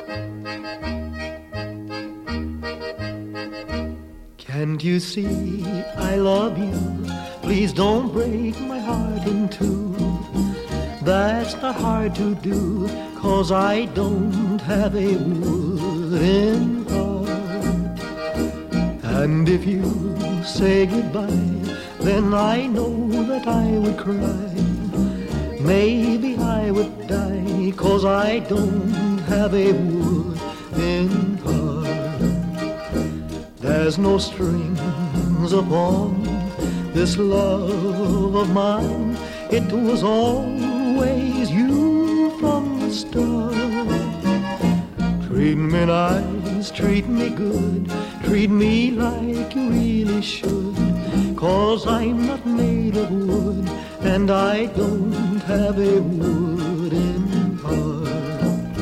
Can't you see I love you? Please don't break my heart in two. That's not hard to do, 'cause I don't have a wooden heart. And if you say goodbye, then I know that I would cry. Maybe I would die, 'cause I don't have a wooden heart. There's no strings upon this love of mine. It was always you from the start. Treat me nice, treat me good, treat me like you really should, 'cause I'm not made of wood, and I don't have a wooden heart.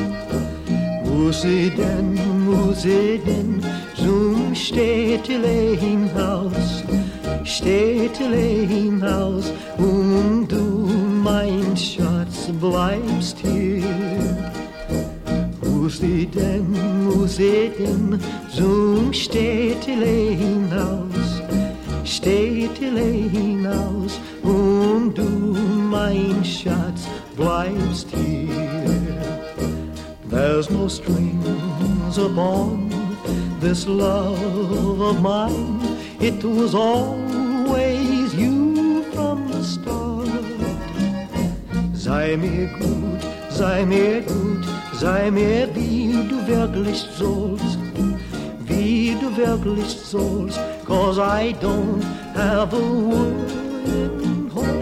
Muss ich denn zum Städtelein-Haus, Städtelein-Haus, und du, mein Schatz, bleibst hier. Muss ich denn zum Städtelein-Haus, Städtelein-Haus, und du, mein Schatz, bleibst hier. There's no strings upon this love of mine. It was always you from the start. Sei mir gut, sei mir gut, sei mir wie du wirklich sollst, wie du wirklich sollst, 'cause I don't have a wooden heart.